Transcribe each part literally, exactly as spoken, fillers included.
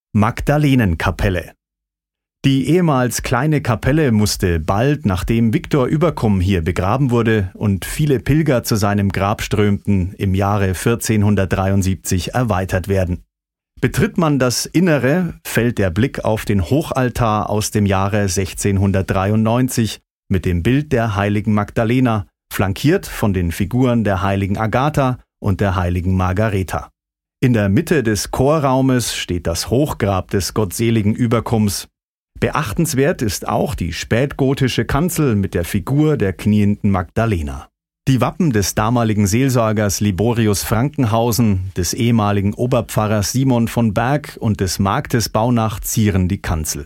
Magdalenenkapelle. Die ehemals kleine Kapelle musste bald, nachdem Viktor Überkum hier begraben wurde und viele Pilger zu seinem Grab strömten, im Jahre vierzehnhundertdreiundsiebzig erweitert werden. Betritt man das Innere, fällt der Blick auf den Hochaltar aus dem Jahre sechzehnhundertdreiundneunzig mit dem Bild der heiligen Magdalena, flankiert von den Figuren der heiligen Agatha und der heiligen Margareta. In der Mitte des Chorraumes steht das Hochgrab des gottseligen Überkums. Beachtenswert ist auch die spätgotische Kanzel mit der Figur der knienden Magdalena. Die Wappen des damaligen Seelsorgers Liborius Frankenhausen, des ehemaligen Oberpfarrers Simon von Berg und des Marktes Baunach zieren die Kanzel.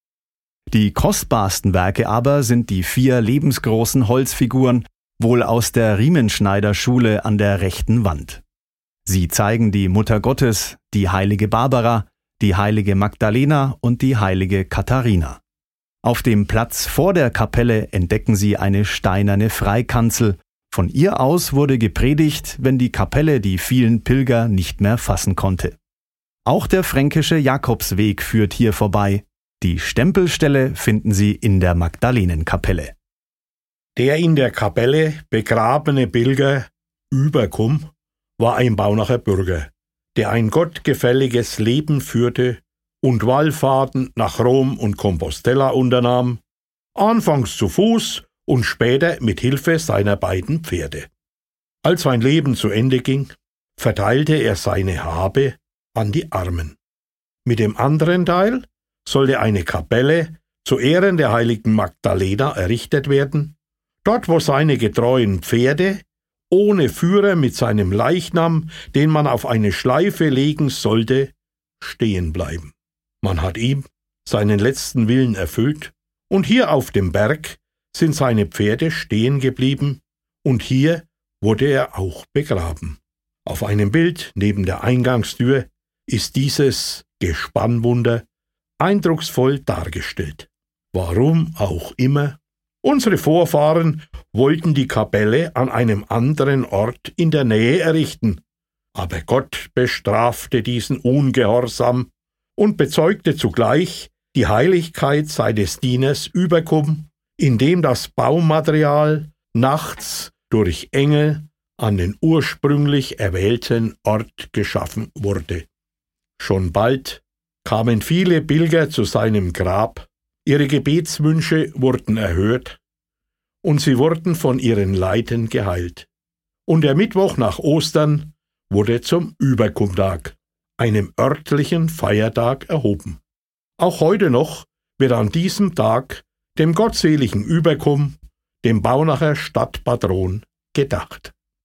Die kostbarsten Werke aber sind die vier lebensgroßen Holzfiguren, wohl aus der Riemenschneiderschule an der rechten Wand. Sie zeigen die Mutter Gottes, die heilige Barbara, die heilige Magdalena und die heilige Katharina. Auf dem Platz vor der Kapelle entdecken sie eine steinerne Freikanzel. Von ihr aus wurde gepredigt, wenn die Kapelle die vielen Pilger nicht mehr fassen konnte. Auch der fränkische Jakobsweg führt hier vorbei. Die Stempelstelle finden Sie in der Magdalenenkapelle. Der in der Kapelle begrabene Pilger Überkum war ein Baunacher Bürger, der ein gottgefälliges Leben führte und Wallfahrten nach Rom und Compostela unternahm, anfangs zu Fuß und später mit Hilfe seiner beiden Pferde. Als sein Leben zu Ende ging, verteilte er seine Habe an die Armen. Mit dem anderen Teil sollte eine Kapelle zu Ehren der heiligen Magdalena errichtet werden, dort wo seine getreuen Pferde ohne Führer mit seinem Leichnam, den man auf eine Schleife legen sollte, stehen bleiben. Man hat ihm seinen letzten Willen erfüllt, und hier auf dem Berg sind seine Pferde stehen geblieben, und hier wurde er auch begraben. Auf einem Bild neben der Eingangstür ist dieses Gespannwunder eindrucksvoll dargestellt. Warum auch immer, unsere Vorfahren wollten die Kapelle an einem anderen Ort in der Nähe errichten, aber Gott bestrafte diesen Ungehorsam und bezeugte zugleich die Heiligkeit seines Dieners Überkum, indem das Baumaterial nachts durch Engel an den ursprünglich erwählten Ort geschaffen wurde. Schon bald kamen viele Pilger zu seinem Grab, ihre Gebetswünsche wurden erhört und sie wurden von ihren Leiden geheilt. Und der Mittwoch nach Ostern wurde zum Überkumtag, einem örtlichen Feiertag, erhoben. Auch heute noch wird an diesem Tag dem gottseligen Überkum, dem Baunacher Stadtpatron, gedacht.